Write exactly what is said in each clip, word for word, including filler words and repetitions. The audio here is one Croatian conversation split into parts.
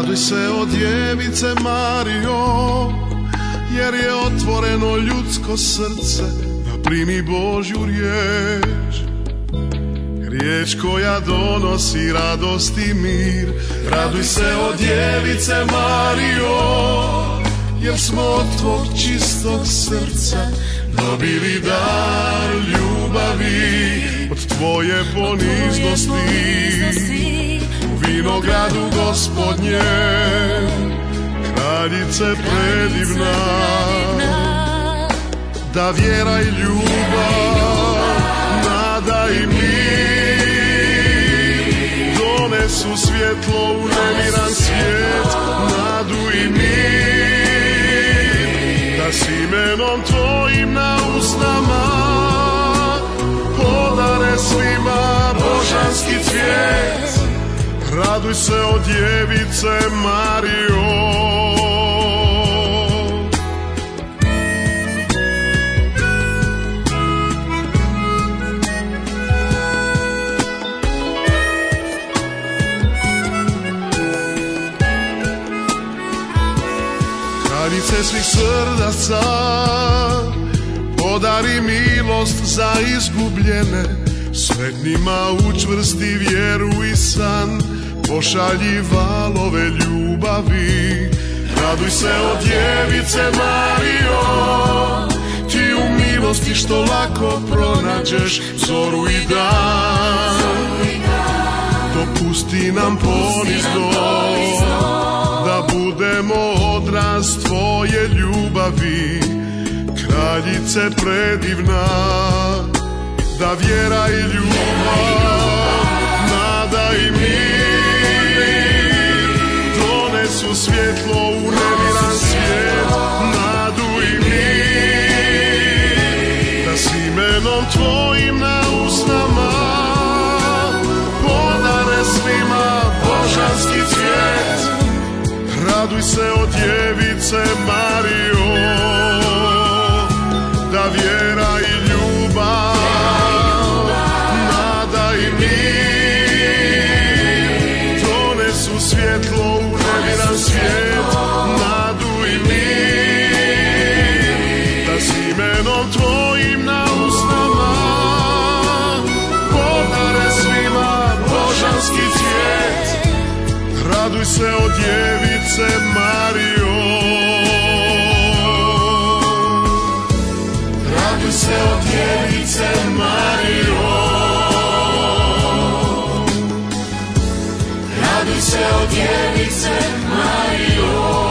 Raduj se o djevice Marijo, jer je otvoreno ljudsko srce da primi Božju riječ. Riječ koja donosi radost i mir. Raduj se o djevice Marijo, jer smo od tvog čistog srca dobili dar ljubavi. Od tvoje poniznosti u vinogradu Gospodnjem, kraljice predivna, da vjera i ljubav, nada i mir donesu svjetlo u nemiran svijet, nadu i mir, da s imenom tvojim na usnama podare svima božanski cvijet. Raduj se o djevice Marijo. Kraljice svih srdaca, podari milost za izgubljene, sretnima učvrsti vjeru i san, pošalji valove ljubavi. Raduj se o djevice Marijo, ti u milosti što lako pronađeš zoru i dan. Dopusti nam ponizno da budemo odraz tvoje ljubavi, kraljice predivna, da vjera i ljubav, nada i mir donesu svjetlo u nemiran svijet, nadu i mir, da s imenom tvojim na usnama podare svima božanski cvijet. Raduj se o djevice Marijo, da vjera i ljubav, nada i mir donesu svjetlo u nemiran svijet, nadu i mir, da s imenom tvojim na usnama podare svima božanski cvijet. Raduj se o djevice Marijo. Raduj se o djevice Marijo. Raduj se o djevice Marijo.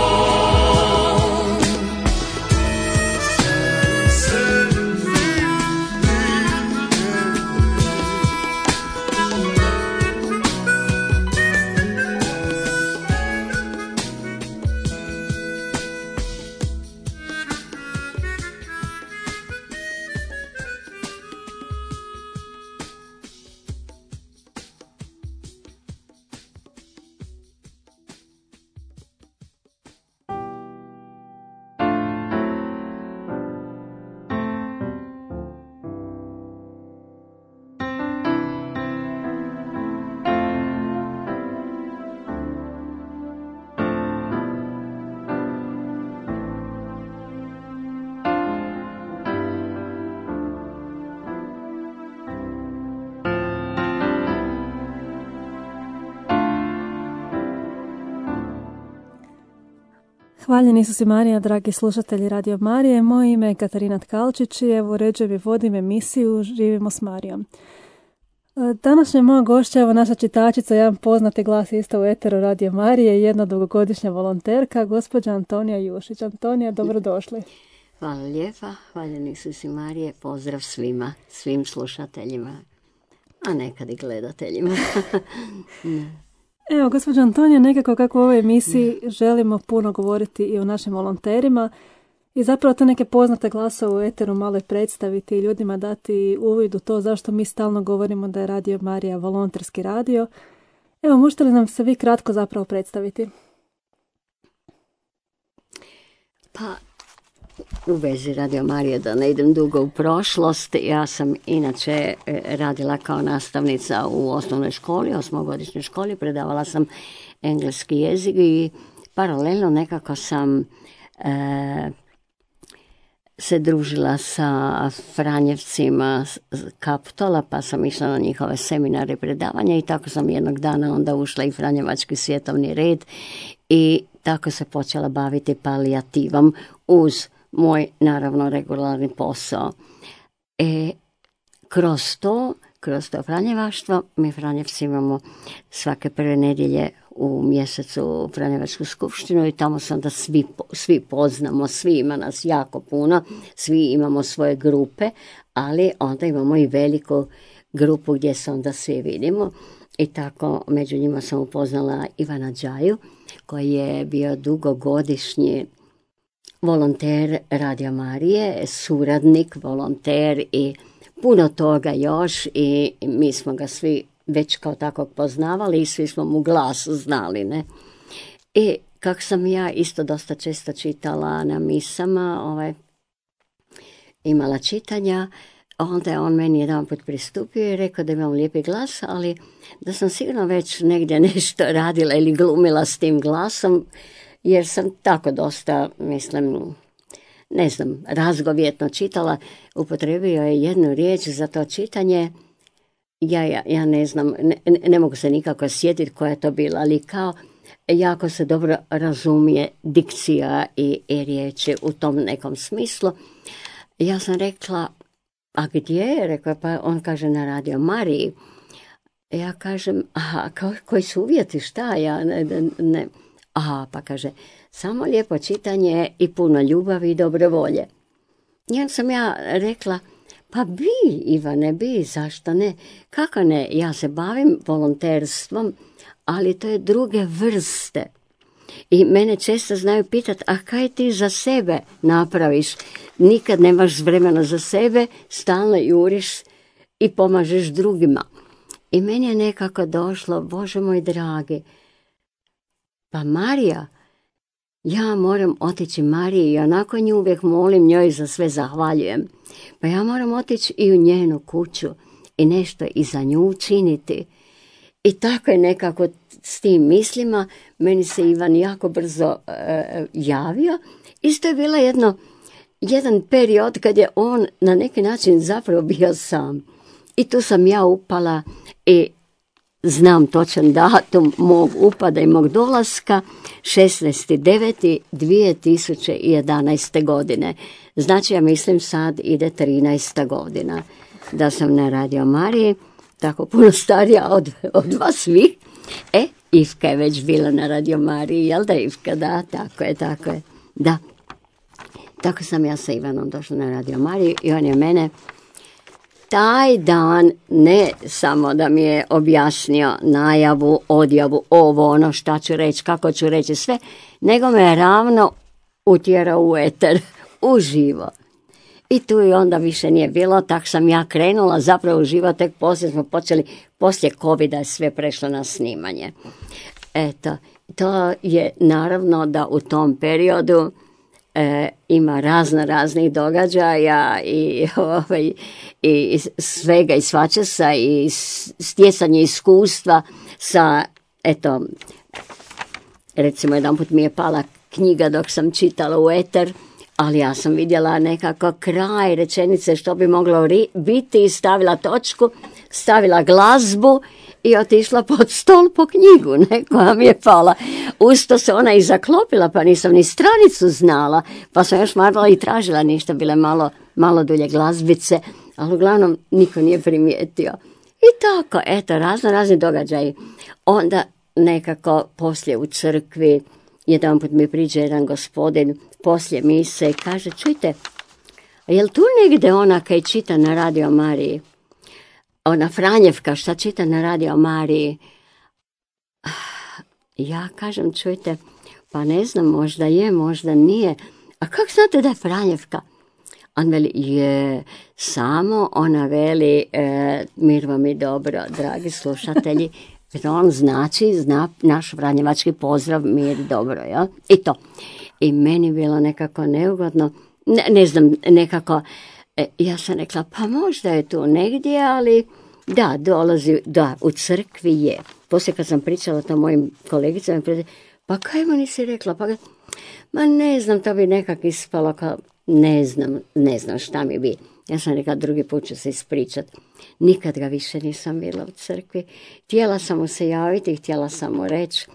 Hvaljen Isus i Marija, dragi slušatelji Radio Marije. Moje ime je Katarina Tkalčić i evo uređujem i vodim emisiju Živimo s Marijom. Današnja moja gošća, evo naša čitačica, jedan poznati glas isto u eteru Radio Marije, jedna dugogodišnja volonterka, gospođa Antonija Jušić. Antonija, dobrodošli. Hvala lijepa, hvaljen Isus i Marije, pozdrav svima, svim slušateljima, a nekad i gledateljima. Evo, gospođa Antonija, nekako kako u ovoj emisiji želimo puno govoriti i o našim volonterima i zapravo te neke poznate glasove u eteru malo predstaviti i ljudima dati uvid u to zašto mi stalno govorimo da je Radio Marija volonterski radio. Evo, možete li nam se vi kratko zapravo predstaviti? Pa, u vezi Radio Marije, da ne idem dugo u prošlost. Ja sam inače radila kao nastavnica u osnovnoj školi, osmogodišnjoj školi, predavala sam engleski jezik i paralelno nekako sam e, se družila sa Franjevcima Kaptola, pa sam išla na njihove seminare i predavanja i tako sam jednog dana onda ušla i Franjevački svjetovni red i tako se počela baviti palijativom uz moj, naravno, regularni posao. E, kroz to, kroz to Franjevaštvo, mi Franjevci imamo svake prve nedjelje u mjesecu Franjevačku skupštinu i tamo se onda svi, svi poznamo, svi, ima nas jako puno, svi imamo svoje grupe, ali onda imamo i veliku grupu gdje se onda svi vidimo i tako među njima sam upoznala Ivana Đaju koji je bio dugogodišnji volonter Radio Marije, suradnik, volonter i puno toga još i mi smo ga svi već kao takvog poznavali i svi smo mu glas znali, ne. I kako sam ja isto dosta često čitala na misama, ovaj, imala čitanja, onda je on meni jedan put pristupio i rekao da imam lijepi glas, ali da sam sigurno već negdje nešto radila ili glumila s tim glasom, jer sam tako dosta, mislim, ne znam, razgovjetno čitala. Upotrebio je jednu riječ za to čitanje, ja, ja, ja ne znam, ne, ne mogu se nikako sjetiti koja je to bila, ali kao jako se dobro razumije dikcija i, i riječi u tom nekom smislu. Ja sam rekla, a gdje je? Rekao, pa on kaže na Radio Mariji. Ja kažem, aha, ko, koji su uvjeti, šta ja, ne, ne. Aha, pa kaže, samo lijepo čitanje i puno ljubavi i dobre volje. I onda sam ja rekla, pa bi, Ivane, bi, zašto ne? Kako ne? Ja se bavim volonterstvom, ali to je druge vrste. I mene često znaju pitati, a kaj ti za sebe napraviš? Nikad nemaš vremena za sebe, stalno juriš i pomažeš drugima. I meni je nekako došlo, Bože moj dragi, pa Marija, ja moram otići Mariji i onako nju uvijek molim, njoj za sve zahvaljujem. Pa ja moram otići i u njenu kuću i nešto i za nju učiniti. I tako je nekako s tim mislima, meni se Ivan jako brzo e, javio. Isto je bilo jedno, jedan period kad je on na neki način zapravo bio sam. I tu sam ja upala i znam točan datum mog upada i mog dolaska, šesnaesti deveti dvije tisuće jedanaeste. godine. Znači, ja mislim sad ide trinaesta godina da sam na Radio Mariji, tako puno starija od, od vas svih. E, Ivka je već bila na Radio Mariji, jel da Ivka? Da, tako je, tako je. Da. Tako sam ja sa Ivanom došla na Radio Mariju i on je mene taj dan ne samo da mi je objasnio najavu, odjavu, ovo, ono, šta ću reći, kako ću reći, sve, nego me je ravno utjerao u eter, uživo. I tu i onda više nije bilo, tak sam ja krenula zapravo uživo, tek poslije smo počeli, poslije covida je sve prešlo na snimanje. Eto, to je naravno da u tom periodu E, ima razno raznih događaja i, ovaj, i svega i svačasa i stjecanje iskustva sa, eto, recimo jedan put mi je pala knjiga dok sam čitala u eter, ali ja sam vidjela nekako kraj rečenice što bi moglo ri, biti i stavila točku, stavila glazbu i otišla pod stol po knjigu, ne, koja mi je pala. Usto se ona i zaklopila, pa nisam ni stranicu znala, pa sam još marala i tražila, ništa, bile malo, malo dulje glazbice, ali uglavnom niko nije primijetio. I tako, eto, razno razni događaji. Onda nekako poslije u crkvi, jedan put mi priđe jedan gospodin poslije mise i kaže, čujte, a je li tu negdje ona kaj čita na Radio Mariji? Ona Franjevka, šta čita na Radio Mariji? Ja kažem, čujte, pa ne znam, možda je, možda nije. A kako znate da je Franjevka? On veli, je, samo ona veli, e, mir vam i dobro, dragi slušatelji, on znači, zna naš franjevački pozdrav, mir i dobro, ja? I to. I meni bilo nekako neugodno, ne, ne znam, nekako, e, ja sam rekla, pa možda je tu negdje, ali da, dolazi, da, u crkvi je. Poslije kad sam pričala to mojim kolegicama, pa kaj mu nisi rekla, pa ma ne znam, to bi nekak ispalo kao, ne znam, ne znam šta mi bi. Ja sam rekla, drugi put ću se ispričat. Nikad ga više nisam bila u crkvi. Htjela sam mu se javiti, htjela sam mu reći.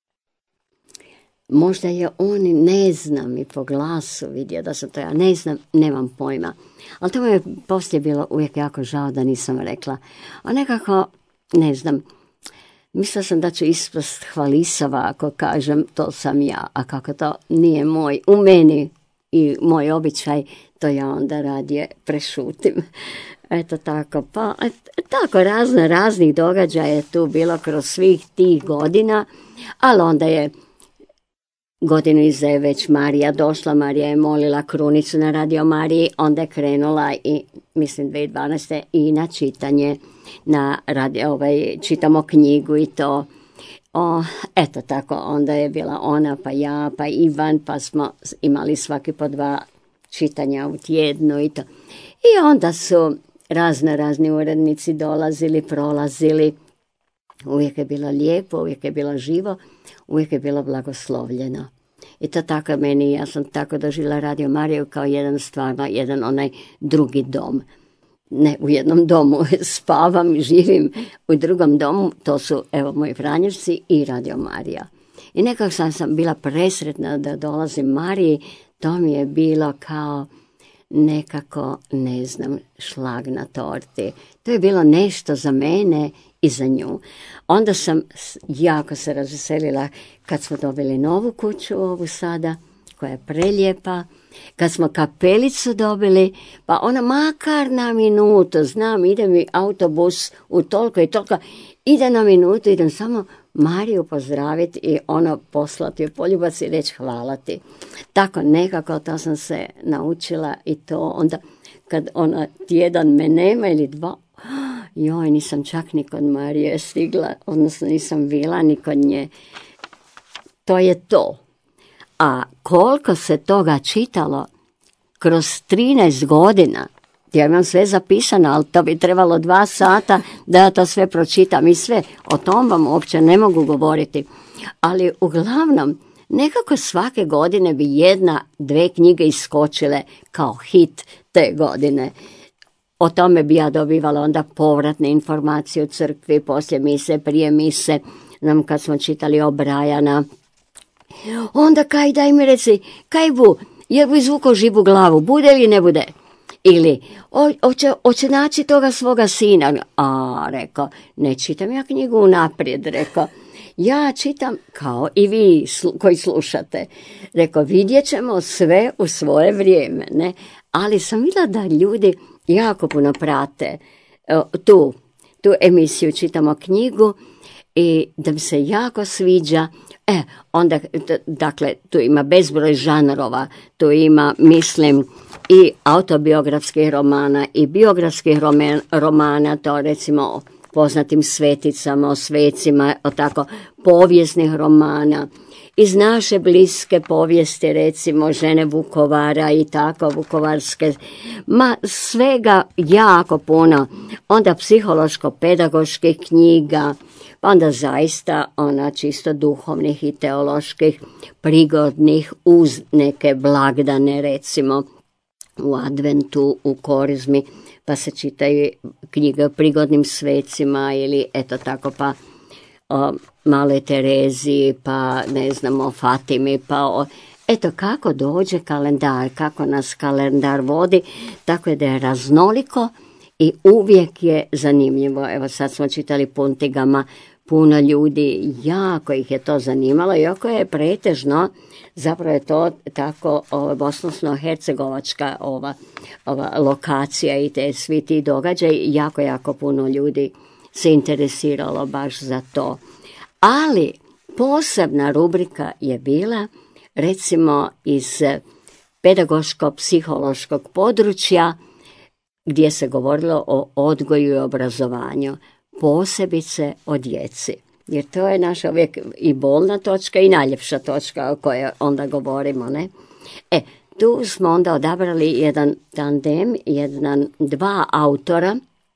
Možda je on, ne znam, i po glasu vidio da sam to ja, ne znam, nemam pojma. Ali to mi je poslije bilo uvijek jako žao da nisam rekla. A nekako, ne znam, mislila sam da ću ispast hvalisava ako kažem to sam ja, a kako to nije moj, u meni i moj običaj, to ja onda radije prešutim. Eto tako, pa tako razno raznih događaja je tu bilo kroz svih tih godina, ali onda je godinu iza je već Marija došla, Marija je molila krunicu na Radio Mariji, onda je krenula i mislim dvije tisuće dvanaeste i na čitanje, na radio, ovaj, čitamo knjigu i to. O, eto tako, onda je bila ona, pa ja, pa Ivan, pa smo imali svaki po dva čitanja u tjednu i to. I onda su razno razni urednici dolazili, prolazili. Uvijek je bilo lijepo, uvijek je bilo živo, uvijek je bilo blagoslovljeno. I to tako meni, ja sam tako doživjela Radio Mariju kao jedan stvarno, jedan onaj drugi dom. Ne, u jednom domu spavam i živim, u drugom domu, to su, evo, moji Franjevci i Radio Marija. I nekako sam, sam bila presretna da dolazim Mariji, to mi je bilo kao nekako, ne znam, šlag na torti. To je bilo nešto za mene i za nju. Onda sam jako se razveselila kad smo dobili novu kuću ovu sada, koja je prelijepa, kad smo kapelicu dobili, pa ona makar na minutu, znam, ide mi autobus u toliko i toliko, ide na minutu, idem samo Mariju pozdraviti i ono poslati u poljubac i reći hvala ti. Tako nekako to sam se naučila i to onda kad ona tjedan me nema ili dva, joj, nisam čak ni kod Marije stigla, odnosno nisam bila ni kod nje. To je to. A koliko se toga čitalo kroz trinaest godina, ja imam sve zapisano, ali to bi trebalo dva sata da ja to sve pročitam i sve. O tom vam uopće ne mogu govoriti. Ali uglavnom, nekako svake godine bi jedna, dve knjige iskočile kao hit te godine. O tome bi ja dobivala onda povratne informacije u crkvi, poslije mise, prije mise, nam kad smo čitali o Brajana. Onda kaj, daj mi reci, kaj bu, je bu izvukao živu glavu, bude ili ne bude? Ili, hoće, hoće naći toga svoga sina? A, rekao, ne čitam ja knjigu unaprijed, rekao, ja čitam kao i vi slu, koji slušate. Rekao, vidjet ćemo sve u svoje vrijeme, ne? Ali sam vidjela da ljudi jako puno prate tu, tu emisiju, čitamo knjigu i da mi se jako sviđa. E, onda, dakle, tu ima bezbroj žanrova, tu ima, mislim, i autobiografskih romana i biografskih romana, to recimo o poznatim sveticama, o svecima, o tako povijesnih romana. Iz naše bliske povijesti, recimo, žene Vukovara i tako, vukovarske, ma svega jako puno. Onda psihološko-pedagoških knjiga, pa onda zaista ona čisto duhovnih i teoloških, prigodnih uz neke blagdane, recimo u adventu, u korizmi, pa se čitaju knjige o prigodnim svecima ili eto tako, pa o Maloj Tereziji, pa ne znam, o Fatimi, pa o... Eto kako dođe kalendar, kako nas kalendar vodi, tako je da je raznoliko i uvijek je zanimljivo. Evo sad smo čitali Puntigama, puno ljudi, jako ih je to zanimalo, iako je pretežno, zapravo je to tako bosansko-hercegovačka ova, ova lokacija i te svi ti događaj, jako, jako puno ljudi se interesiralo baš za to. Ali posebna rubrika je bila, recimo iz pedagoško-psihološkog područja, gdje se govorilo o odgoju i obrazovanju, posebice o djeci. Jer to je naša uvijek i bolna točka i najljepša točka o kojoj onda govorimo, ne? E, tu smo onda odabrali jedan tandem, jedan, dva autora,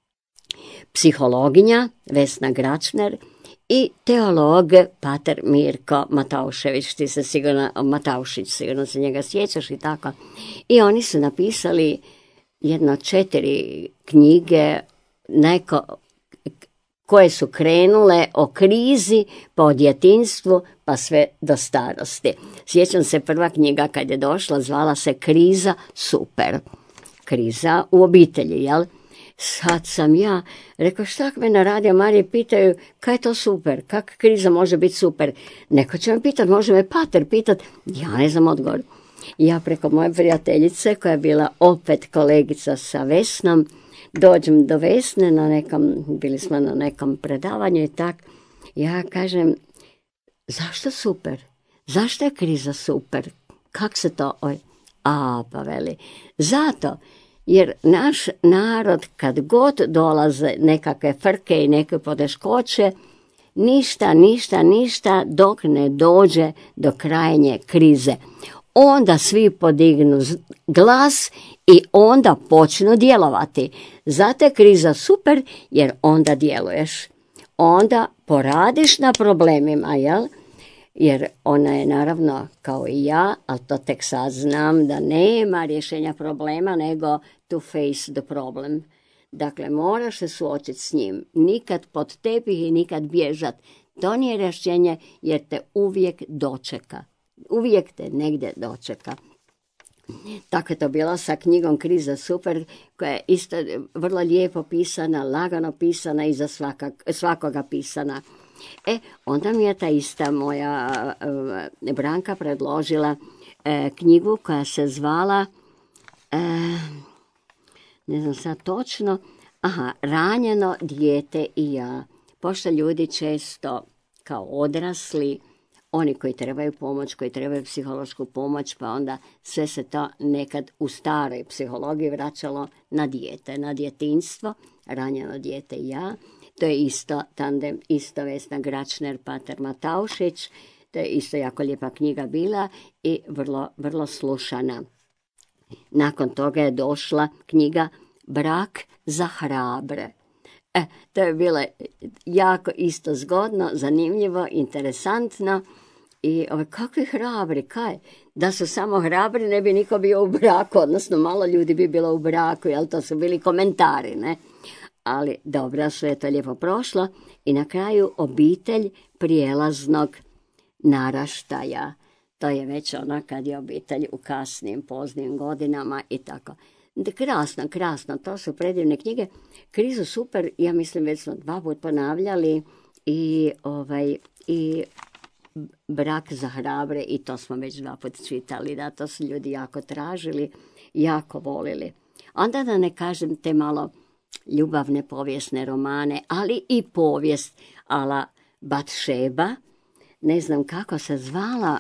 psihologinja Vesna Gračner i teolog pater Mirko Mataušević, ti se sigurno, Mataušić, sigurno se njega sjećaš i tako. I oni su napisali jedno četiri knjige, neko, koje su krenule o krizi, pa od djetinjstvu, pa sve do starosti. Sjećam se, prva knjiga kad je došla, zvala se Kriza super. Kriza u obitelji, jel? Sad sam ja rekao, šta me na Radio Mariji pitaju, kaj je to super, kak kriza može biti super? Neko će me pitat, može me pater pitat, ja ne znam odgovor. Ja preko moje prijateljice, koja je bila opet kolegica sa Vesnom, dođem do Vesne, na nekom, bili smo na nekom predavanju i tak, ja kažem, zašto super? Zašto je kriza super? Kak se to, oj, a pa veli, zato jer naš narod kad god dolaze nekakve frke i neke poteškoće, ništa, ništa, ništa dok ne dođe do krajnje krize. Onda svi podignu glas i onda počnu djelovati. Zato je kriza super jer onda djeluješ. Onda poradiš na problemima, jel? Jer ona je naravno kao i ja, ali to tek sad znam da nema rješenja problema nego to face the problem. Dakle, moraš se suočiti s njim. Nikad pod tepih i nikad bježat. To nije rješenje jer te uvijek dočeka. Uvijek te negdje dočeka. Tako je to bilo sa knjigom Kriza super, koja je isto vrlo lijepo pisana, lagano pisana i za svaka, svakoga pisana. E, onda mi je ta ista moja uh, Branka predložila uh, knjigu koja se zvala, uh, ne znam sad točno, aha, Ranjeno dijete i ja. Pošto ljudi često kao odrasli, oni koji trebaju pomoć, koji trebaju psihološku pomoć, pa onda sve se to nekad u staroj psihologiji vraćalo na dijete, na djetinjstvo, Ranjeno dijete i ja. To je isto tandem, isto Vesna Gračner, pater Mataušić, to je isto jako lijepa knjiga bila i vrlo, vrlo slušana. Nakon toga je došla knjiga Brak za hrabre. E, to je bilo jako isto zgodno, zanimljivo, interesantno. I ove, kakvi hrabri, kaj? Da su samo hrabri, ne bi niko bio u braku, odnosno malo ljudi bi bilo u braku, jel to su bili komentari, ne? Ali dobro, sve je to lijepo prošlo i na kraju obitelj prijelaznog naraštaja. To je već ono kad je obitelj u kasnim, poznim godinama i tako. Krasno, krasno, to su predivne knjige. Krizu super, ja mislim već smo dva put ponavljali i, ovaj, i Brak za hrabre i to smo već dva put čitali, da to su ljudi jako tražili, jako volili. Onda da ne kažem te malo ljubavne povijesne romane, ali i povijest ala Batšeba, ne znam kako se zvala,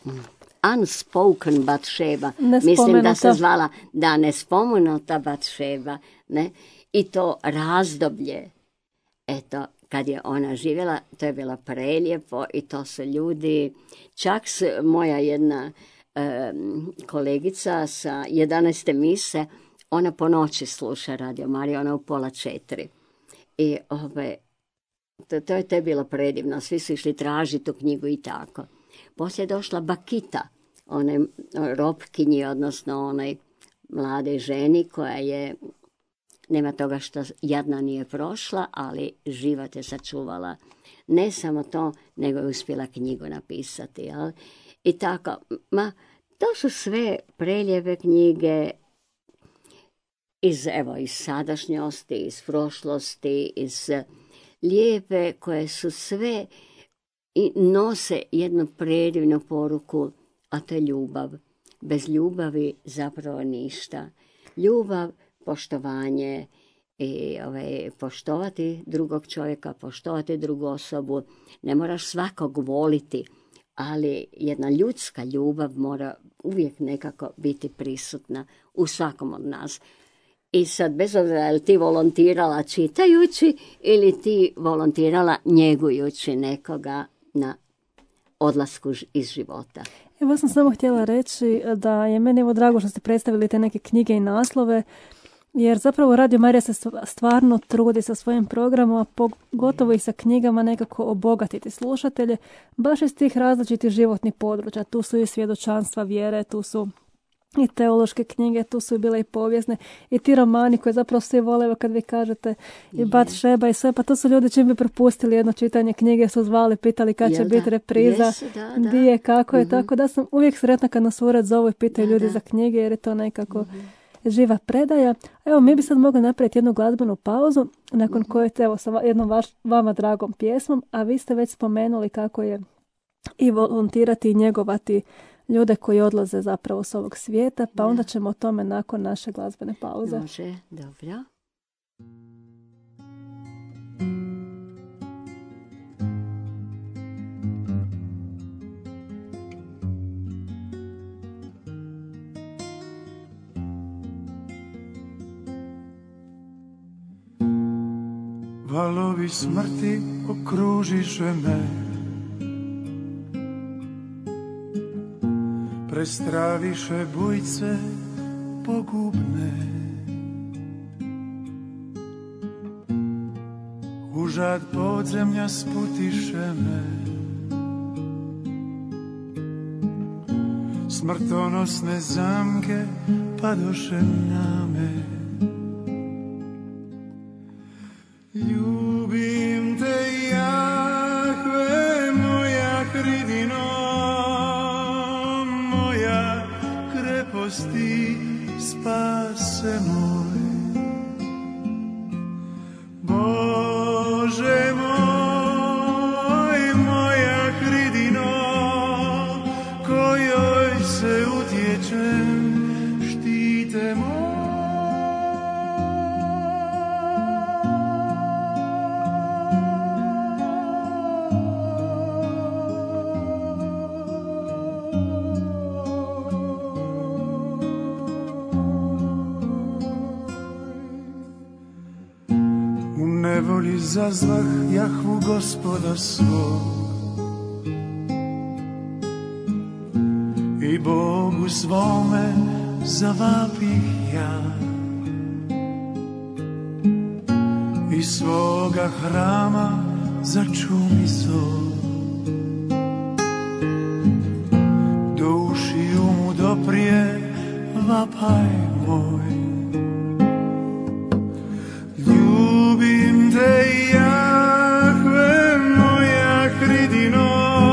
Unspoken Batšeba, mislim da se zvala, da, nespomenuta Batšeba, ne, i to razdoblje, eto, kad je ona živjela, to je bilo prelijepo i to su ljudi, čak su moja jedna e, kolegica sa jedanaeste mise, ona po noći sluša Radio Mariju, ona u pola četiri. I ove, to, to je te bilo predivno, svi su išli tražiti tu knjigu i tako. Poslije je došla Bakita, onaj ropkinji, odnosno onaj mlade ženi koja je, nema toga što jadna nije prošla, ali život je sačuvala. Ne samo to, nego je uspjela knjigu napisati. Jel? I tako, ma, to su sve prelijepe knjige iz, evo, iz sadašnjosti, iz prošlosti, iz lijepe, koje su sve i nose jednu predivnu poruku, a to je ljubav. Bez ljubavi zapravo ništa. Ljubav, poštovanje i ovaj, poštovati drugog čovjeka, poštovati drugu osobu. Ne moraš svakog voliti, ali jedna ljudska ljubav mora uvijek nekako biti prisutna u svakom od nas. I sad, bez obzira je li ti volontirala čitajući ili ti volontirala njegujući nekoga na odlasku iz života. Evo sam samo htjela reći da je meni evo drago što ste predstavili te neke knjige i naslove, jer zapravo Radio Marija se stvarno trudi sa svojim programom, a pogotovo i sa knjigama nekako obogatiti slušatelje, baš iz tih različitih životnih područja. Tu su i svjedočanstva vjere, tu su i teološke knjige, tu su bile i povijesne, i ti romani koje zapravo svi vole, evo kad vi kažete, i Bat Šeba i sve, pa to su ljudi čim bi propustili jedno čitanje knjige, su zvali, pitali kad će biti repriza, yes, di je, kako je, mm-hmm. tako da sam uvijek sretna kad nas ured zovu i pitaju da, ljudi da. za knjige, jer je to nekako mm-hmm. živa predaja. Evo, mi bi sad mogli napraviti jednu glazbenu pauzu, nakon mm-hmm. koje, evo, sa jednom vaš, vama dragom pjesmom, a vi ste već spomenuli kako je i volontirati i njegovati ljude koji odlaze zapravo s ovog svijeta, pa onda ćemo o tome nakon naše glazbene pauze. Može, dobro. Valovi smrti okružiše me, prestraviše bujce pogubne. Užad podzemlja sputiše me, smrtonosne zamke padoše na me. Ljubim te, Jahve, moja hridino, moja kreposti, spase moj. Bože moj, moja hridino, kojoj se utječem, štite moj. Nevoli zazvah Jahvu Gospoda svog i Bogu svome zavapih ja. Iz svoga hrama začumi zov, do ušiju mu doprije vapaj moj. Ljubim te, Jahve, moja hridino,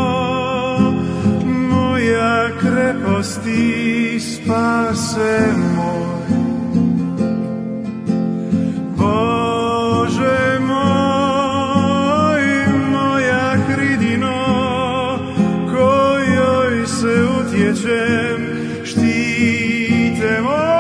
moja kreposti, spase moj. Bože moj, moja hridino, kojoj se utječem, štite moj.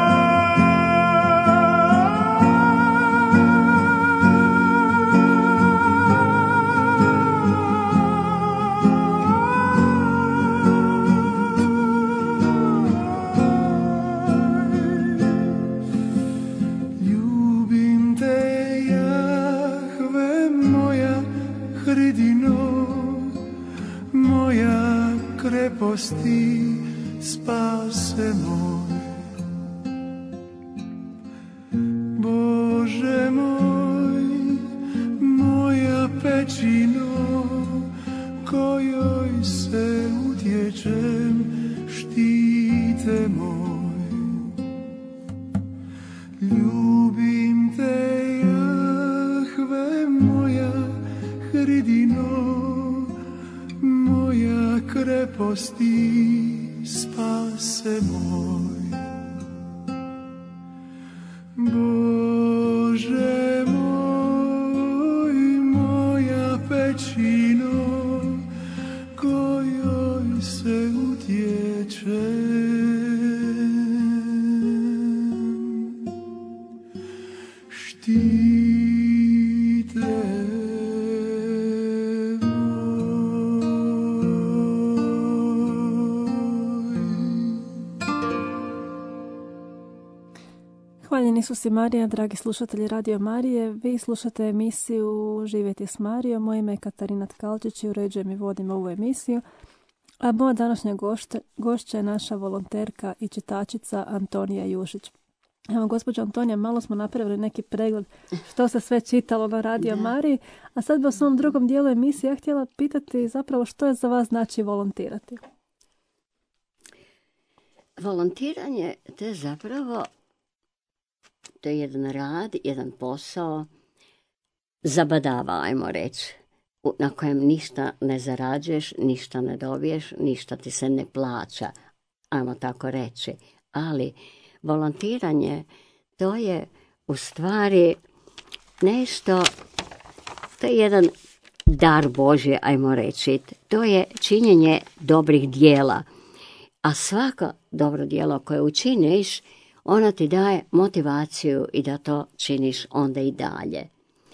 Kreposti, spase moj. Bože moj, moja pećino, kojoj se utječem, štite moj. Ljubim te, Jahve, moja hridino, moja kreposti, spase moj. Bože moj, moja pećino, kojoj se utječem, štite. Hvaljeni Isus i Marija, dragi slušatelji Radio Marije. Vi slušate emisiju Živjeti s Marijom. Moje ime je Katarina Tkalčić i uređujem i vodim ovu emisiju. A moja današnja gošća, gošća je naša volonterka i čitačica Antonija Jušić. Evo, gospođo Antonija, malo smo napravili neki pregled što se sve čitalo na Radio Mariji, a sad bi u svom drugom dijelu emisije ja htjela pitati zapravo što je za vas znači volontirati. Volontiranje to je zapravo to je jedan rad, jedan posao zabadava, ajmo reći, na kojem ništa ne zarađuješ, ništa ne dobiješ, ništa ti se ne plaća, ajmo tako reći. Ali volontiranje, to je u stvari nešto, to je jedan dar Božji, ajmo reći. To je činjenje dobrih dijela. A svako dobro djelo koje učiniš, ono ti daje motivaciju i da to činiš onda i dalje.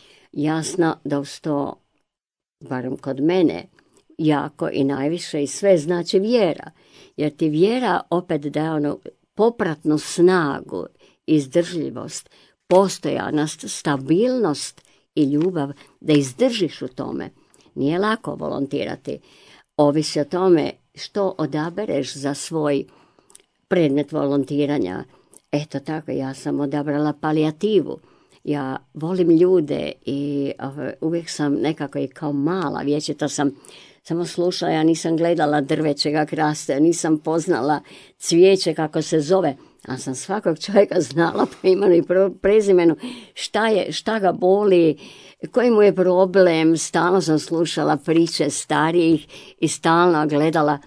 Jasno da uz to, barem kod mene, jako i najviše i sve znači vjera. Jer ti vjera opet daje onu popratnu snagu, izdržljivost, postojanost, stabilnost i ljubav da izdržiš u tome. Nije lako volontirati. Ovisi o tome što odabereš za svoj predmet volontiranja. Eto tako, ja sam odabrala palijativu. Ja volim ljude i uh, uvijek sam nekako i kao mala, vječito sam samo slušala, ja nisam gledala drveće kako raste, nisam poznala cvijeće kako se zove, a sam svakog čovjeka znala po imenu i prezimenu šta, je, šta ga boli, koji mu je problem. Stalno sam slušala priče starijih i stalno gledala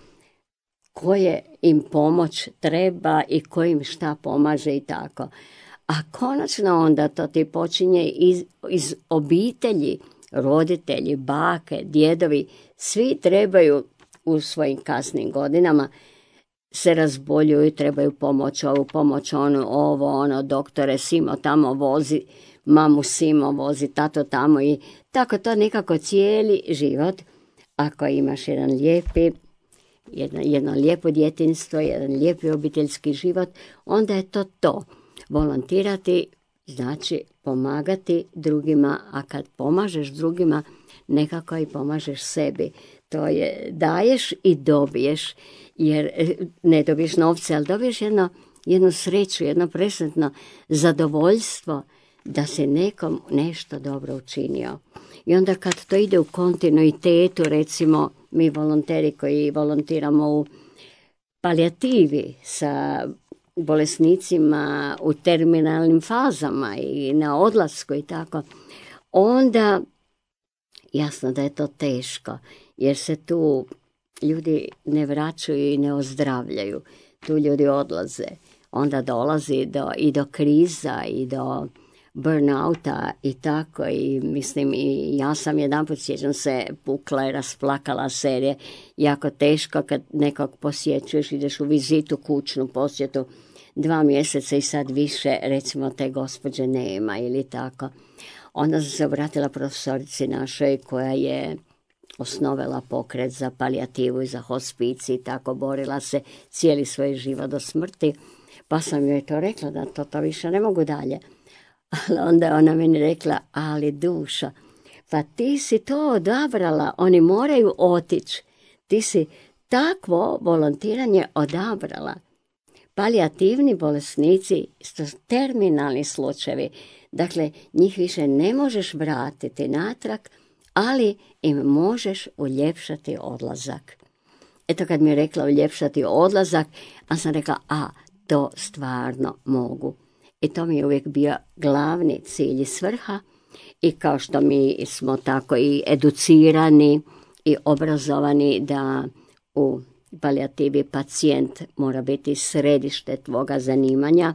koje im pomoć treba i kojim šta pomaže i tako. A konačno onda to ti počinje iz, iz obitelji, roditelji, bake, djedovi, svi trebaju u svojim kasnim godinama se razboljuju, trebaju pomoć ovu, pomoć onu, ovo, ono, doktore, simo tamo vozi, mamu simo vozi, tato tamo i tako to nekako cijeli život. Ako imaš jedan lijepi, jedno, jedno lijepo djetinjstvo, jedan lijepi obiteljski život, onda je to to. Volontirati znači pomagati drugima, a kad pomažeš drugima, nekako i pomažeš sebi. To je daješ i dobiješ, jer ne dobiješ novce, ali dobiješ jedno, jednu sreću, jedno presretno zadovoljstvo da si nekom nešto dobro učinio. I onda kad to ide u kontinuitetu, recimo mi volonteri koji volontiramo u palijativi sa bolesnicima u terminalnim fazama i na odlasku i tako, onda jasno da je to teško, jer se tu ljudi ne vraćaju i ne ozdravljaju. Tu ljudi odlaze. Onda dolazi do, i do kriza i do burnouta i tako. I mislim, i ja sam jedanput, sjećam se, pukla i rasplakala serije. Jako teško kad nekog posjećuješ, ideš u vizitu, kućnu posjetu, dva mjeseca i sad više, recimo, te gospođe nema ili tako. Onda sam se obratila profesorici našoj koja je osnovela pokret za palijativu i za hospicij i tako, borila se cijeli svoj život do smrti, pa sam joj to rekla da to, to više ne mogu dalje. Ali onda je ona meni rekla, ali duša, pa ti si to odabrala, oni moraju otići, ti si takvo volontiranje odabrala. Palijativni bolesnici su terminalni slučajevi, dakle njih više ne možeš vratiti natrag, ali im možeš uljepšati odlazak. Eto kad mi je rekla uljepšati odlazak, a sam rekla, a to stvarno mogu. I to mi je uvijek bio glavni cilj i svrha, i kao što mi smo tako i educirani i obrazovani da u palijativi pacijent mora biti središte tvoga zanimanja,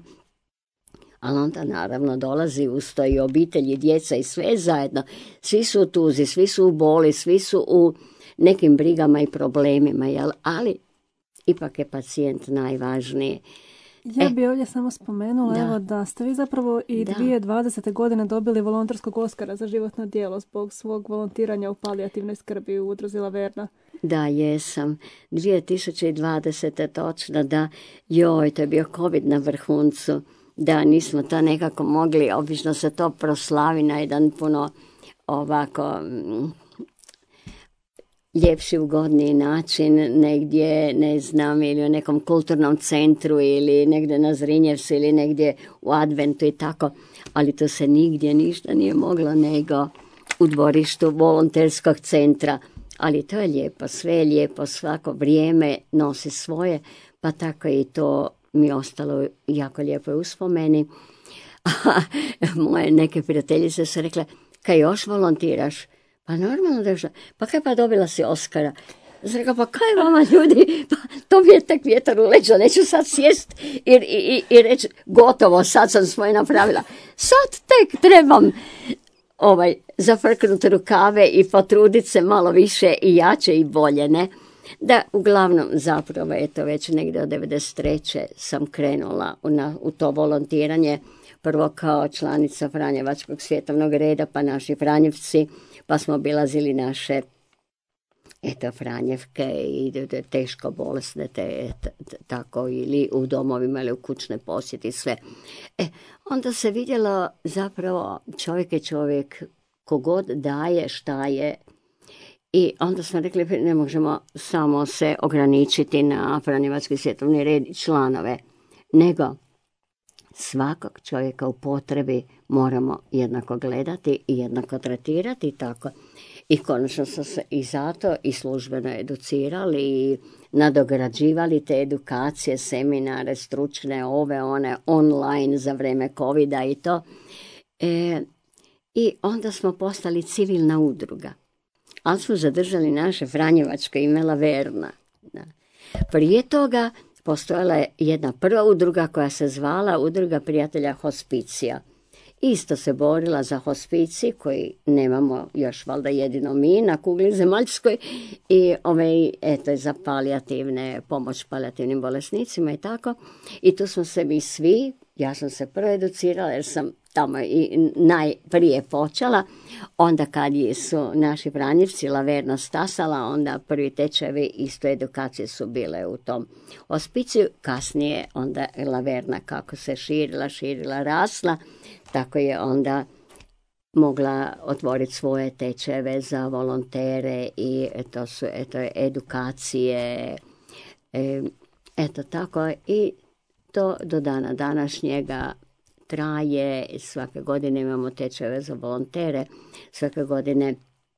ali onda naravno dolazi uz to i obitelji, djeca i sve zajedno. Svi su u tuzi, svi su u boli, svi su u nekim brigama i problemima, jel? Ali ipak je pacijent najvažniji. Ja bi ovdje samo spomenula da. Evo, da ste vi zapravo i da. dvije tisuće dvadesete. godine dobili volonterskog Oskara za životno djelo zbog svog volontiranja u palijativnoj skrbi u udruzi Laverna. Da, jesam. dvije tisuće dvadesete. točno, da. Joj, to je bio COVID na vrhuncu. Da, nismo to nekako mogli, obično se to proslavi na jedan puno ovako ljepši, ugodniji način negdje, ne znam, ili u nekom kulturnom centru ili negdje na Zrinjevcu ili negdje u Adventu i tako, ali to se nigdje ništa nije moglo nego u dvorištu volonterskog centra. Ali to je lijepo, sve je lijepo, svako vrijeme nosi svoje, pa tako i to mi je ostalo jako lijepo u uspomeni. Moje neke prijateljice su rekle, kaj još volontiraš? Pa normalno da još, pa kaj pa dobila si Oskara? Sam rekla, pa kaj vama ljudi, pa to mi je tek vjetar u leđa, neću sad sjest i, i, i reći, gotovo, sad sam svoje napravila. Sad tek trebam ovaj, zafrknuti rukave i potruditi se malo više i jače i bolje, ne? Da, uglavnom, zapravo, eto, već negdje od devedeset treće sam krenula u, na, u to volontiranje, prvo kao članica Franjevačkog svjetovnog reda, pa naši Franjevci, pa smo obilazili naše, eto, Franjevke i teško bolesne, te, t, t, tako, ili u domovima ili u kućne posjeti, sve. E, onda se vidjelo zapravo čovjek je čovjek, kogod daje šta je. I onda smo rekli, ne možemo samo se ograničiti na Franjevački svjetovni red i članove, nego svakog čovjeka u potrebi moramo jednako gledati i jednako tretirati i tako. I konačno smo se i zato i službeno educirali i nadograđivali te edukacije, seminare, stručne, ove, one, online za vrijeme covida i to. E, I onda smo postali civilna udruga. Ali smo zadržali naše franjevačko ime Laverna. Da. Prije toga postojala je jedna prva udruga koja se zvala Udruga prijatelja hospicija. Isto se borila za hospicij koji nemamo još valjda jedino mi na kugli zemaljskoj i ovaj, eto, za palijativne, pomoć palijativnim bolesnicima i tako. I tu smo se mi svi, ja sam se prvo educirala jer sam tamo i najprije počela, onda kad su naši Franjevci Laverna stasala, onda prvi tečajevi isto edukacije su bile u tom hospiciju, kasnije onda Laverna kako se širila, širila, rasla, tako je onda mogla otvoriti svoje tečajeve za volontere i to su eto, edukacije, e, eto tako i to do dana današnjega traje, svake godine imamo tečajeve za volontere, svake godine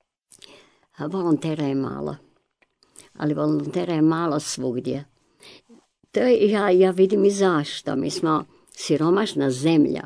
a volontera je malo, ali volontera je malo svugdje. To je, ja, ja vidim i zašto, mi smo siromašna zemlja,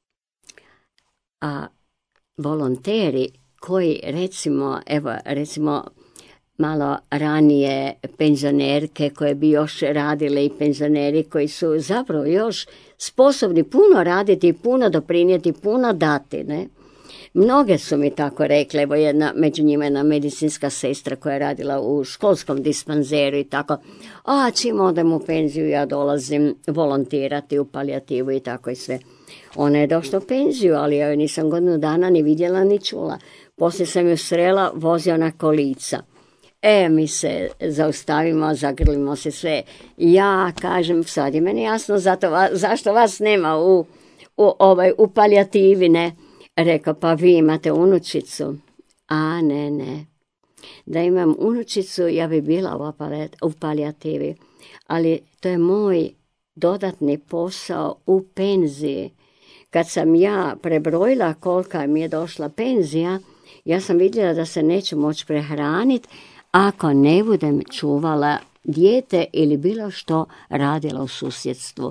a volonteri koji recimo, evo recimo malo ranije penzionerke koje bi još radile i penzioneri koji su zapravo još sposobni puno raditi, puno doprinijeti, puno dati, ne? Mnoge su mi tako rekle, evo jedna, među njima jedna medicinska sestra koja je radila u školskom dispanzeru i tako, a čim odem u penziju ja dolazim volontirati u palijativu i tako i sve. Ona je došla u penziju, ali ja joj nisam godinu dana ni vidjela ni čula. Poslije sam ju srela, vozio na kolica. E, mi se zaustavimo, zagrlimo se sve. Ja kažem, sad je meni jasno zato, zašto vas nema u, u, ovaj, u palijativi, ne? Rekao, pa vi imate unučicu. A, ne, ne. Da imam unučicu, ja bi bila u palijativi. Ali to je moj dodatni posao u penziji. Kad sam ja prebrojila kolika mi je došla penzija, ja sam vidjela da se neću moći prehraniti ako ne budem čuvala dijete ili bilo što radila u susjedstvu.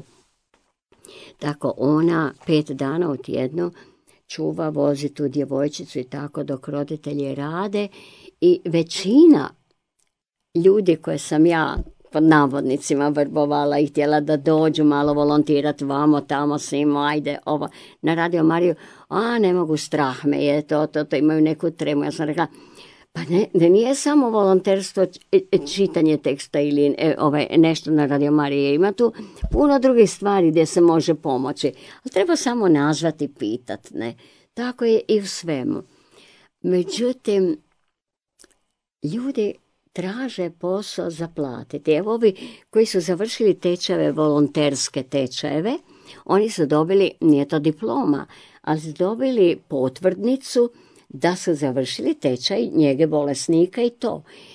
Tako ona pet dana u tjednu čuva, vozi tu djevojčicu i tako dok roditelji rade i većina ljudi koje sam ja pod navodnicima vrbovala i htjela da dođu malo volontirati vamo, tamo svima, ajde, ovo, na Radio Mariju, a ne mogu, strah me je, to, to, to, imaju neku tremu. Ja sam rekla, pa ne, ne nije samo volonterstvo, čitanje teksta ili e, ovaj, nešto na Radio Mariji, ima tu puno drugih stvari gdje se može pomoći, ali treba samo nazvati i pitati, ne, tako je i u svemu. Međutim, ljudi traže posao za platiti. Evo ovi koji su završili tečajeve, volonterske tečajeve, oni su dobili, nije to diploma, ali su dobili potvrdnicu da su završili tečaj njege bolesnika i to.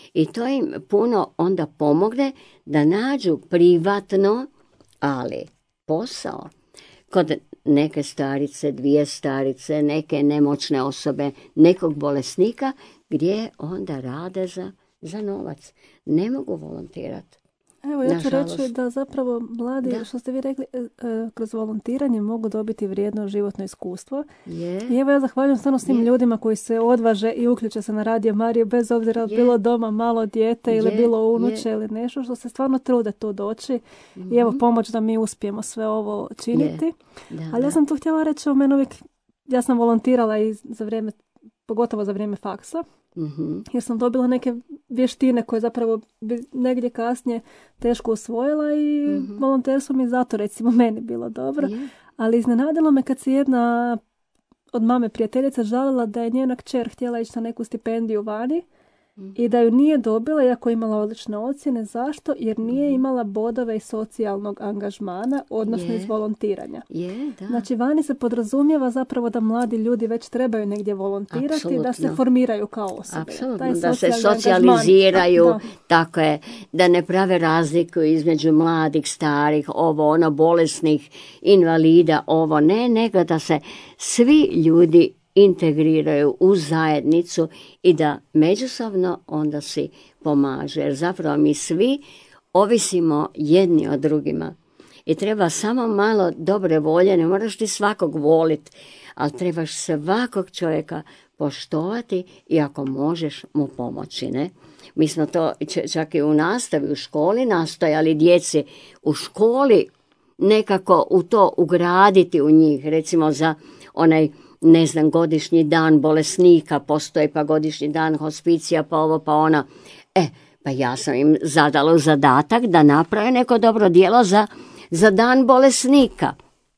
I to im puno onda pomogne da nađu privatno, ali posao. Kod neke starice, dvije starice, neke nemoćne osobe, nekog bolesnika, gdje onda rade za, za novac. Ne mogu volontirati. Evo, ja ću Nažalost. reći da zapravo mladi, Da. što ste vi rekli, e, e, kroz volontiranje mogu dobiti vrijedno životno iskustvo. Je. I evo ja zahvaljujem stvarno svim Je. ljudima koji se odvaže i uključe se na Radio Mariju, bez obzira Je. bilo doma malo dijete ili Je. bilo unuče Je. ili nešto, što se stvarno trude tu doći. I evo pomoć da mi uspijemo sve ovo činiti. Da, Ali ja da. sam tu htjela reći, o meni uvijek, ja sam volontirala i za vrijeme, pogotovo za vrijeme faksa. Mhm. Jer sam dobila neke vještine koje zapravo bi negdje kasnije teško usvojila i Mhm. volonterstvo mi zato recimo meni bilo dobro. Je. Ali iznenadilo me kad si jedna od mame prijateljica žalila da je njena kćer htjela ići na neku stipendiju vani i da ju nije dobila, iako je imala odlične ocjene. Zašto? Jer nije imala bodove iz socijalnog angažmana, odnosno Je. iz volontiranja. Je, da. Znači, vani se podrazumijeva zapravo da mladi ljudi već trebaju negdje volontirati, da se Apsolutno. formiraju kao osobe. Apsolutno, Taj da se socijalni socijaliziraju, angažman. Da. tako je, da ne prave razliku između mladih, starih, ovo, ono, bolesnih, invalida, ovo, ne, nego da se svi ljudi integriraju u zajednicu i da međusobno onda si pomaže. Jer zapravo mi svi ovisimo jedni od drugima. I treba samo malo dobre volje, ne moraš ti svakog voliti, ali trebaš svakog čovjeka poštovati i ako možeš mu pomoći, ne? Mi smo to č- čak i u nastavi u školi nastojali djeci u školi nekako u to ugraditi u njih, recimo za onaj, ne znam, godišnji dan bolesnika, postoji pa godišnji dan hospicija, pa ovo pa ono. E, pa ja sam im zadala u zadatak da naprave neko dobro djelo za, za dan bolesnika.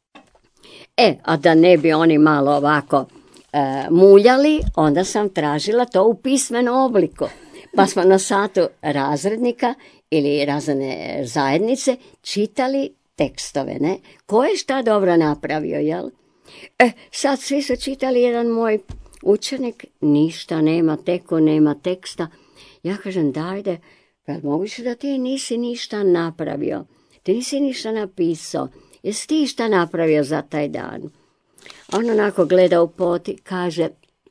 E, a da ne bi oni malo ovako e, muljali, onda sam tražila to u pismenom obliku. Pa smo na satu razrednika ili razredne zajednice čitali tekstove, ne? Ko je šta dobro napravio, jel? E, sad svi su čitali, jedan moj učenik, ništa nema, teko nema teksta. Ja kažem, dajde, pa moguće da ti nisi ništa napravio, ti nisi ništa napisao, jesi ti šta napravio za taj dan? On onako gleda u pod i kaže,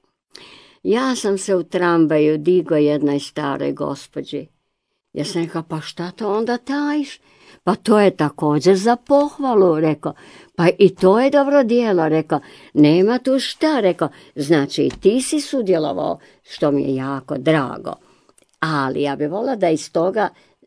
ja sam se u tramvaju digo jednoj staroj gospođi. Ja sam rekao, pa šta to onda tajiš? Pa to je također za pohvalu, rekao. Pa i to je dobro djelo, rekao. Nema tu šta, rekao. Znači i ti si sudjelovao, što mi je jako drago. Ali ja bih volila da iz toga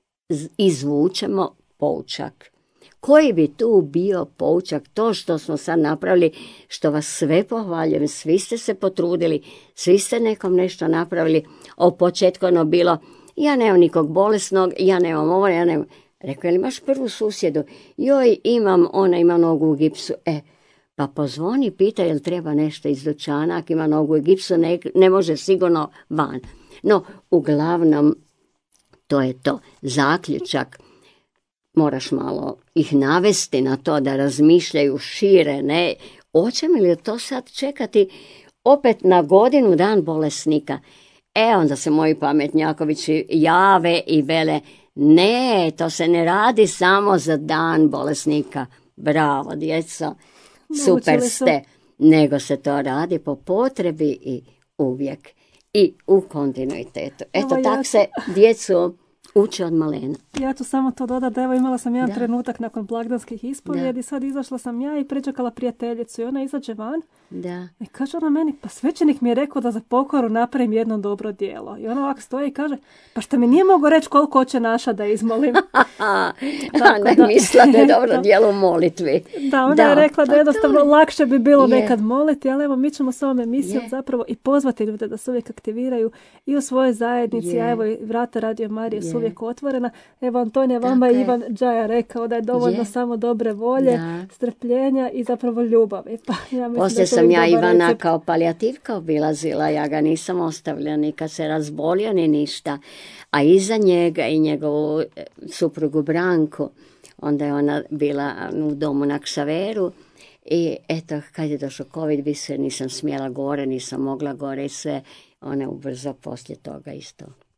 izvučemo poučak. Koji bi tu bio poučak? To što smo sad napravili, što vas sve pohvaljujem, svi ste se potrudili, svi ste nekom nešto napravili. O početku ono bilo, ja nemam nikog bolesnog, ja nemam ovo, ja nemam. Rekao, jel imaš prvu susjedu? Joj, imam, ona ima nogu u gipsu. E, pa pozvoni, pita jel treba nešto iz dućana, ako ima nogu u gipsu, ne, ne može sigurno van. No, uglavnom, to je to. Zaključak. Moraš malo ih navesti na to da razmišljaju šire, ne? Hoćemo li to sad čekati opet na godinu dan bolesnika? E, onda se moji pametnjakovići jave i vele, ne, to se ne radi samo za dan bolesnika. Bravo, djeco, super ste. Nego se to radi po potrebi i uvijek. I u kontinuitetu. Eto, Evo, tak ja- se djecu uče od malena. Ja ću samo to dodati, da evo imala sam jedan Da. trenutak nakon blagdanskih ispovjedi, sad izašla sam ja i pričekala prijateljicu i ona izađe van Da. i kaže ona meni, pa svećenik mi je rekao da za pokoru napravim jedno dobro djelo. I ona ovako stoji i kaže, pa što mi nije mogao reći koliko hoće naša da izmolim. A, Tako ne da- mislila da je dobro Da. djelo u molitvi. Da, onda je rekla da pa jednostavno to je- lakše bi bilo Je. nekad moliti, ali evo mi ćemo s ovom emisijom Je. zapravo i pozvati ljude da se uvijek aktiviraju i u svojoj zajednici, Je. a evo i vrata Radio Marije su Je. uvijek otvorena. Evo Antonija, vama Tako je je. Ivan Džaja rekao da je dovoljno Je. samo dobre volje, Da. strpljenja i zapravo ljubavi. Pa, ja mislim da Poslije je to sam uvijek ja dobar Ivana recept. kao palijativka obilazila, ja ga nisam ostavljala ni kad se razbolio ni ništa. A iza njega i njegovu e, suprugu Branku, onda je ona bila u domu na Ksaveru i eto, kad je došao COVID, više nisam smjela gore, nisam mogla gore i sve, ona je ubrzo poslije toga isto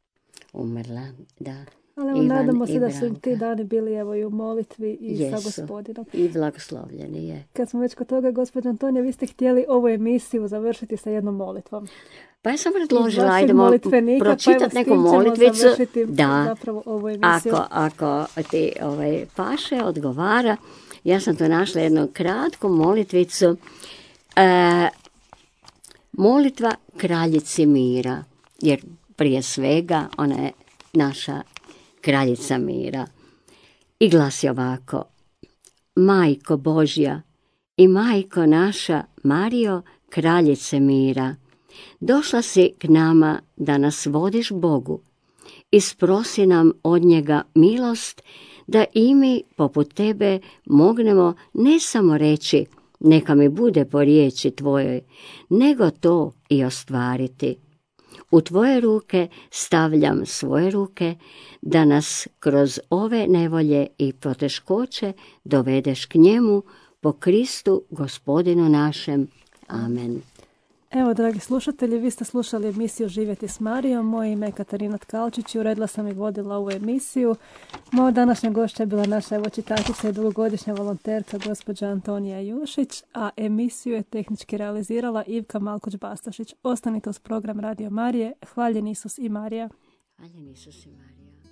umrla, da. Ali evo, Ivan nadamo se i da su im ti Branka. dani bili evo i u molitvi i Jesu. sa Gospodinom. I blagoslovljeni je. Kad smo već kod toga, gospođo Antonija, vi ste htjeli ovu emisiju završiti sa jednom molitvom. Pa ja sam Iz predložila, vašeg ajdemo molitvenika, pa evo, pročitati s neku tim ćemo molitvicu. završiti Da, zapravo ovu emisiju. ako, ako ti ovaj, paše, odgovara. Ja sam tu našla jednu kratku molitvicu. E, molitva kraljici mira, jer prije svega ona je naša kraljica mira. I glasi ovako: Majko Božja i majko naša Marijo, kraljice mira, došla si k nama da nas vodiš Bogu. Isprosi nam od njega milost, da i mi poput tebe mognemo ne samo reći neka mi bude po riječi tvojoj, nego to i ostvariti. U tvoje ruke stavljam svoje ruke, da nas kroz ove nevolje i poteškoće dovedeš k njemu, po Kristu Gospodinu našem. Amen. Evo, dragi slušatelji, vi ste slušali emisiju Živjeti s Marijom. Moje ime je Katarina Tkalčić i uredila sam i vodila ovu emisiju. Moja današnja gošća je bila naša evo čitačica i dugogodišnja volonterka gospođa Antonija Jušić, a emisiju je tehnički realizirala Ivka Malkoć-Bastašić. Ostanite uz program Radio Marije. Hvaljen Isus i Marija. Hvaljen Isus i Marija.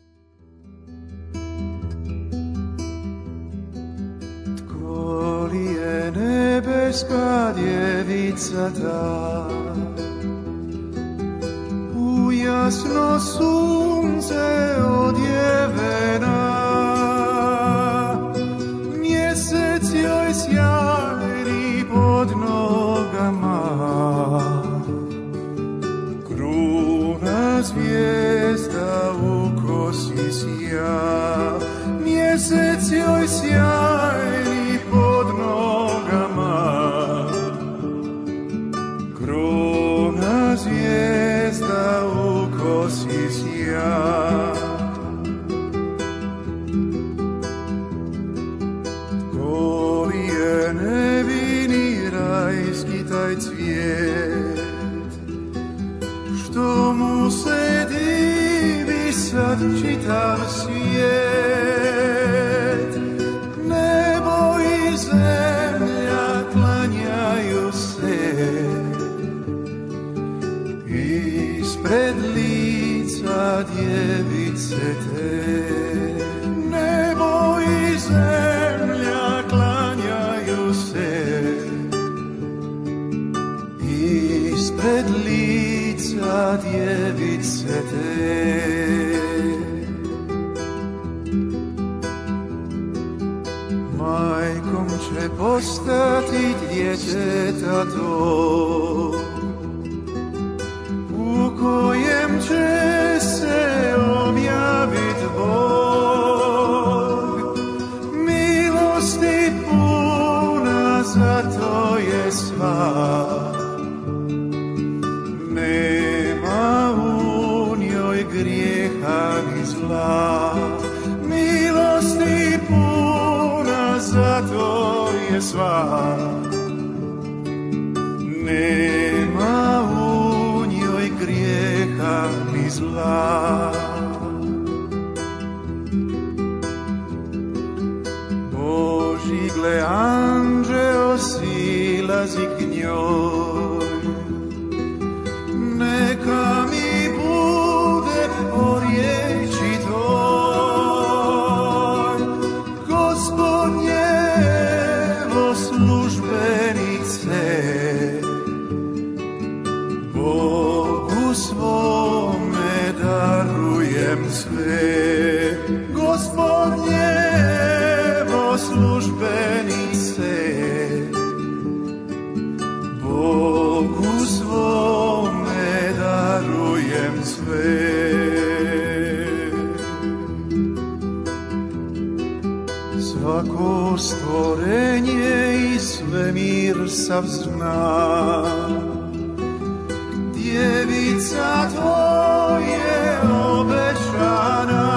Tko li je nebeska djevica ta, u jasno sunce odjevena, mjesec joj sjajni pod nogama, kruna zvijezda u kosi sja, mjesec joj sjajni pod nogama, kruna zvijezda u kosi sja. Tko li je nevini rajski taj cvijet, što mu se divi sad čitav svijet, nebo i zemlja klanjaju se ispred lica djevice te, nebo i zemlja klanjaju se ispred lica djevice te. Majkom će postati dječeta to, u kojem će se objavit Bog. Milosti puna, zato je sva, nema u njoj grijeha ni zla. Milosti puna, zato je sva, nema u njoj grijeha ni zla. Božji gle anđeo silazi k njoj, neka mi bude po riječi tvoj, Gospodnje, evo službenice, Bogu svome darujem sve. Gospodnje, evo službenice, Bogu svome darujem sve. Svako stvorenje i svemir sav zna, djevica tvoje obećana,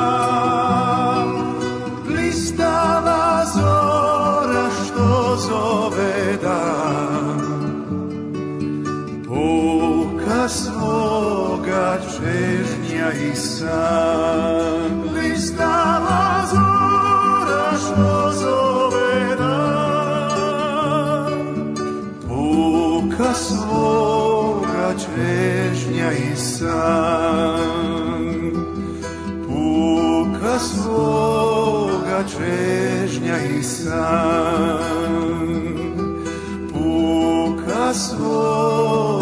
blistava zora što zove dan, puka svoga čežnja i san. Blistava zora što zove dan, puka svoga čežnja i san, puka svoga čežnja i san, puka svoga